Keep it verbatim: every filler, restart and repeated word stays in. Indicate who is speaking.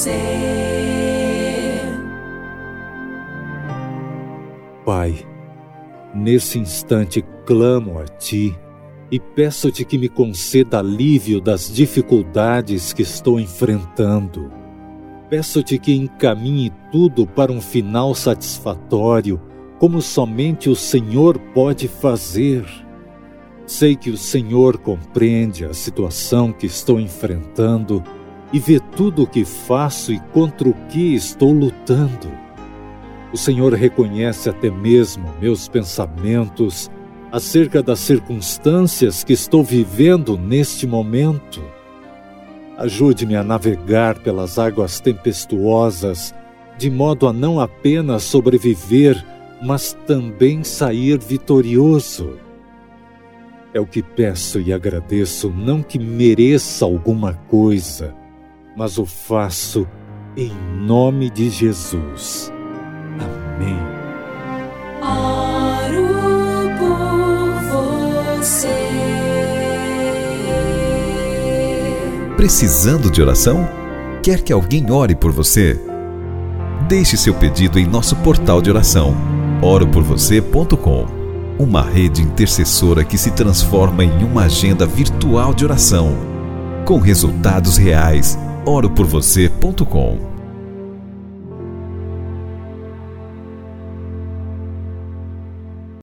Speaker 1: Pai, nesse instante clamo a Ti e peço-te que me conceda alívio das dificuldades que estou enfrentando. Peço-te que encaminhe tudo para um final satisfatório, como somente o Senhor pode fazer. Sei que o Senhor compreende a situação que estou enfrentando e vê tudo o que faço e contra o que estou lutando. O Senhor reconhece até mesmo meus pensamentos acerca das circunstâncias que estou vivendo neste momento. Ajude-me a navegar pelas águas tempestuosas, de modo a não apenas sobreviver, mas também sair vitorioso. É o que peço e agradeço, não que mereça alguma coisa, mas o faço em nome de Jesus. Amém.
Speaker 2: Oro por você.
Speaker 3: Precisando de oração? Quer que alguém ore por você? Deixe seu pedido em nosso portal de oração, oro por você ponto com. Uma rede intercessora que se transforma em uma agenda virtual de oração, com resultados reais. oro por você ponto com.